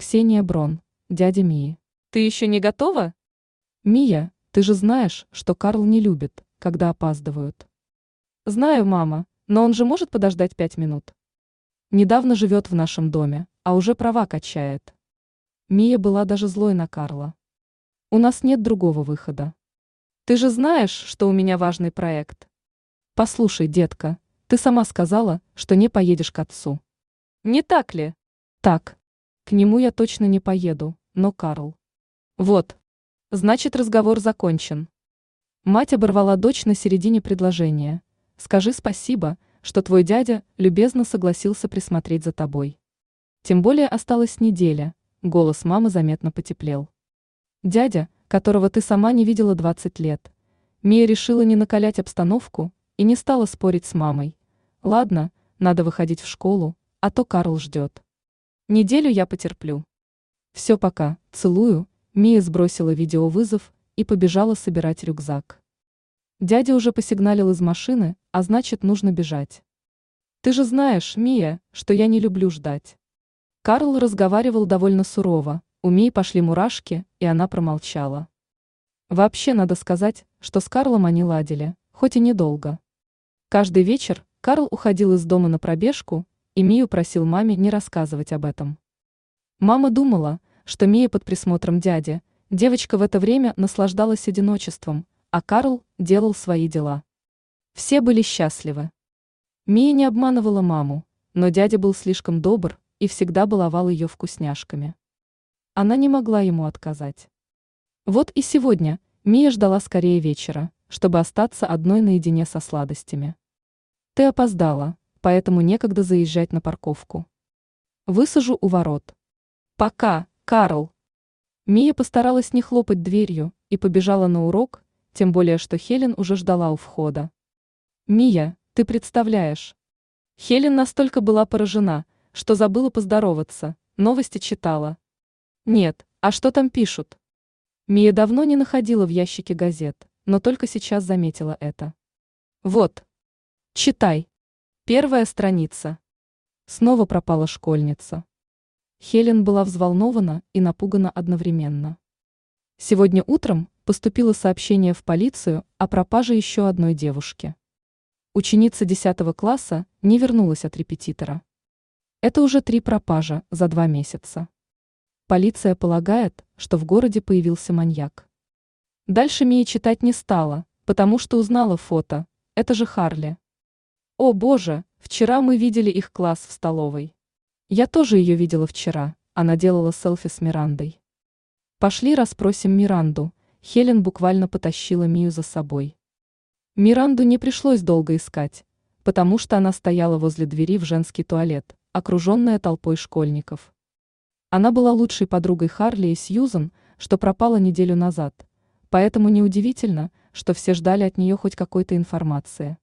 Ксения Брон, дядя Мии. Ты еще не готова? Мия, ты же знаешь, что Карл не любит, когда опаздывают. Знаю, мама, но он же может подождать 5 минут. Недавно живет в нашем доме, а уже права качает. Мия была даже злой на Карла. У нас нет другого выхода. Ты же знаешь, что у меня важный проект. Послушай, детка, ты сама сказала, что не поедешь к отцу. Не так ли? Так, к нему я точно не поеду, но Карл. Вот. Значит, разговор закончен. Мать оборвала дочь на середине предложения. Скажи спасибо, что твой дядя любезно согласился присмотреть за тобой. Тем более осталась неделя, голос мамы заметно потеплел. Дядя, которого ты сама не видела 20 лет. Мия решила не накалять обстановку и не стала спорить с мамой. Ладно, надо выходить в школу, а то Карл ждет. Неделю я потерплю. Все, пока, целую. Мия сбросила видеовызов и побежала собирать рюкзак. Дядя уже посигналил из машины, а значит, нужно бежать. Ты же знаешь, Мия, что я не люблю ждать. Карл разговаривал довольно сурово, у Мии пошли мурашки, и она промолчала. Вообще надо сказать, что с Карлом они ладили, хоть и недолго. Каждый вечер Карл уходил из дома на пробежку, и Мию просил маме не рассказывать об этом. Мама думала, что Мия под присмотром дяди, девочка в это время наслаждалась одиночеством, а Карл делал свои дела. Все были счастливы. Мия не обманывала маму, но дядя был слишком добр и всегда баловал ее вкусняшками. Она не могла ему отказать. Вот и сегодня Мия ждала скорее вечера, чтобы остаться одной наедине со сладостями. Ты опоздала, поэтому некогда заезжать на парковку. Высажу у ворот. Пока, Карл. Мия постаралась не хлопать дверью и побежала на урок, тем более что Хелен уже ждала у входа. Мия, ты представляешь? Хелен настолько была поражена, что забыла поздороваться, новости читала. Нет, а что там пишут? Мия давно не находила в ящике газет, но только сейчас заметила это. Вот. Читай. Первая страница. Снова пропала школьница. Хелен была взволнована и напугана одновременно. Сегодня утром поступило сообщение в полицию о пропаже еще одной девушки. Ученица 10 класса не вернулась от репетитора. Это уже 3 пропажи за 2 месяца. Полиция полагает, что в городе появился маньяк. Дальше Мия читать не стала, потому что узнала фото. Это же Харли. О боже, вчера мы видели их класс в столовой. Я тоже ее видела вчера, она делала селфи с Мирандой. Пошли расспросим Миранду. Хелен буквально потащила Мию за собой. Миранду не пришлось долго искать, потому что она стояла возле двери в женский туалет, окруженная толпой школьников. Она была лучшей подругой Харли и Сьюзан, что пропала неделю назад, поэтому неудивительно, что все ждали от нее хоть какой-то информации.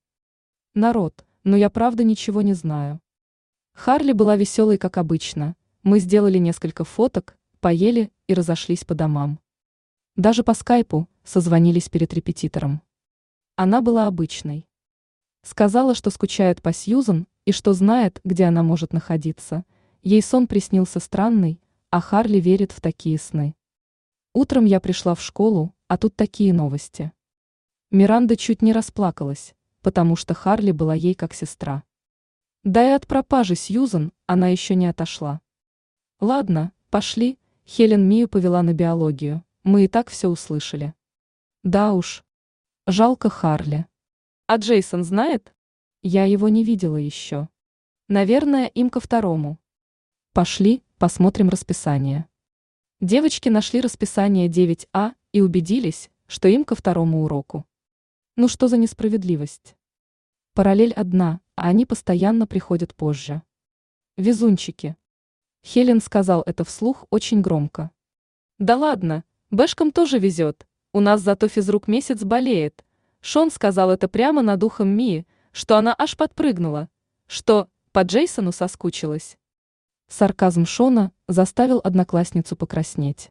Народ, но я правда ничего не знаю. Харли была веселой, как обычно, мы сделали несколько фоток, поели и разошлись по домам. Даже по скайпу созвонились перед репетитором. Она была обычной. Сказала, что скучает по Сьюзан и что знает, где она может находиться. Ей сон приснился странный, а Харли верит в такие сны. Утром я пришла в школу, а тут такие новости. Миранда чуть не расплакалась, потому что Харли была ей как сестра. Да и от пропажи Сьюзан она еще не отошла. Ладно, пошли, Хелен Мию повела на биологию, мы и так все услышали. Да уж. Жалко Харли. А Джейсон знает? Я его не видела еще. Наверное, им ко второму. Пошли, посмотрим расписание. Девочки нашли расписание 9А и убедились, что им ко второму уроку. Ну что за несправедливость? Параллель одна, а они постоянно приходят позже. Везунчики. Хелен сказал это вслух очень громко. Да ладно, бэшкам тоже везет. У нас зато физрук месяц болеет. Шон сказал это прямо над ухом Мии, что она аж подпрыгнула. Что, по Джейсону соскучилась? Сарказм Шона заставил одноклассницу покраснеть.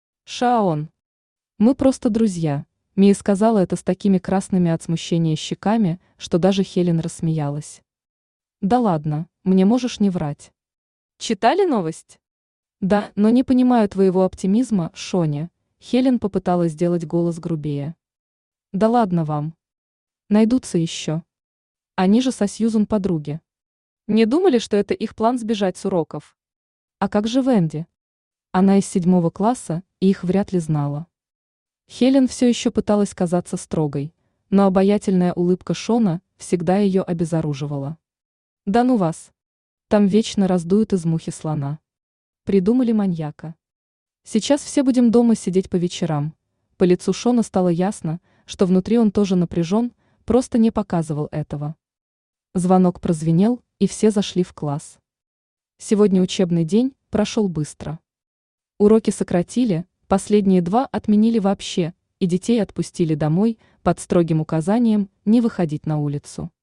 Шаон. Мы просто друзья. Мия сказала это с такими красными от смущения щеками, что даже Хелен рассмеялась. Да ладно, мне можешь не врать. Читали новость? Да, но не понимаю твоего оптимизма, Шони. Хелен попыталась сделать голос грубее. Да ладно вам. Найдутся еще. Они же со Сьюзан подруги. Не думали, что это их план сбежать с уроков? А как же Венди? Она из 7 класса и их вряд ли знала. Хелен все еще пыталась казаться строгой, но обаятельная улыбка Шона всегда ее обезоруживала. Да ну вас. Там вечно раздуют из мухи слона. Придумали маньяка. Сейчас все будем дома сидеть по вечерам. По лицу Шона стало ясно, что внутри он тоже напряжен, просто не показывал этого. Звонок прозвенел, и все зашли в класс. Сегодня учебный день прошел быстро. Уроки сократили, последние 2 отменили вообще, и детей отпустили домой под строгим указанием не выходить на улицу.